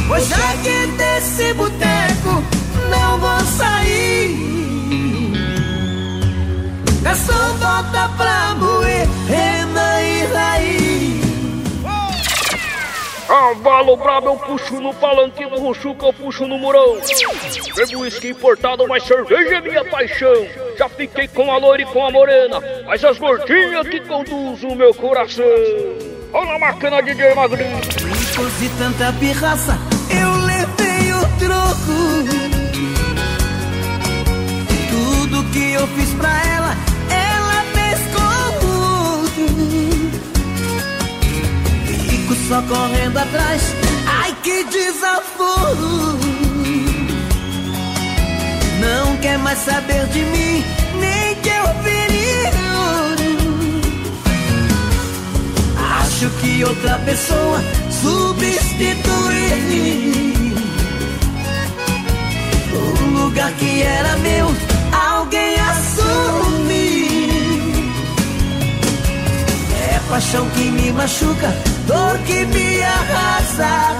Pois já que desse boteco não vou sair, garçom, volta pra moer rena e raiz. Cavalo brabo eu puxo no palanque, no ruchuca eu puxo no murão. Bebo uísque importado, mas cerveja é minha paixão. Já fiquei com a loira e com a morena, mas as gordinhas que conduzem o meu coração. Olha a máquina DJ Magrinho. Depois de tanta pirraça, eu levei o troco. Tudo que eu fiz pra ela, ela pescou. Fico só correndo atrás, ai que desaforo. Não quer mais saber de mim, nem que eu vire ouro. Acho que outra pessoa substituir o lugar que era meu, alguém assumir. É paixão que me machuca, dor que me arrasa.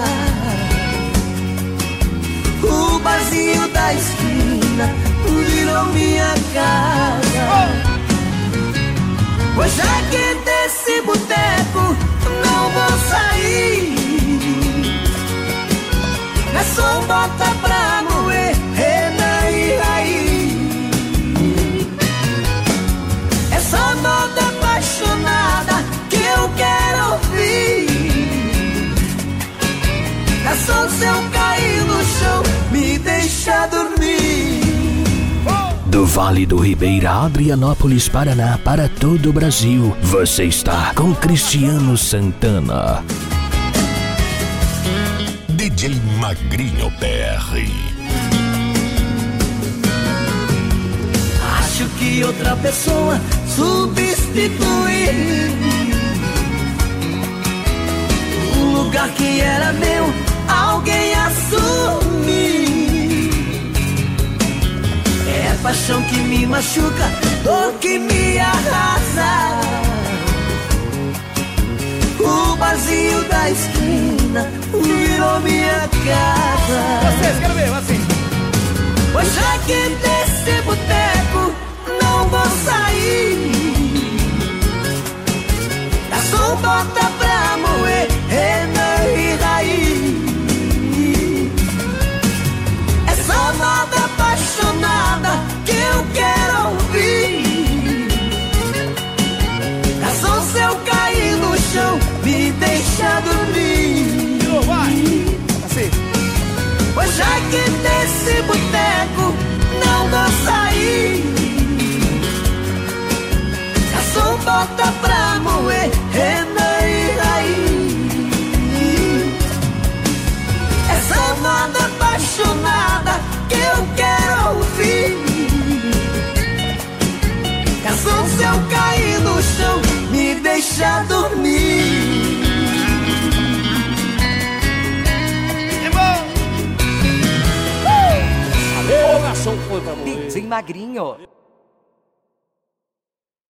O barzinho da esquina virou minha casa. Pois já que desse boteco não vou sair, garçom, bota pra moer rena e raiz. É só moda apaixonada que eu quero ouvir. Garçom, se eu cair no chão, me deixa dormir. Do Vale do Ribeira, Adrianópolis, Paraná, para todo o Brasil, você está com Cristiano Santana. DJ Magrinho PR. Acho que outra pessoa substituir o lugar que era meu, alguém assumir. É paixão que me machuca, dor que me arrasa. O barzinho da esquina virou minha casa. Vocês, quero ver, assim. Pois já que desse boteco não vou sair, garçom, bota pra moer rena e raiz. É só moda apaixonada que eu quero ouvir. Garçom, se eu cair no chão, me deixa dormir. Vai, assim. Pois já que desse boteco não vou sair, garçom, bota pra moer rena e raiz. Essa moda apaixonada que eu quero ouvir. Garçom, se eu cair no chão, me deixa dormir. Garçom foi pra morrer. DJ Magrinho.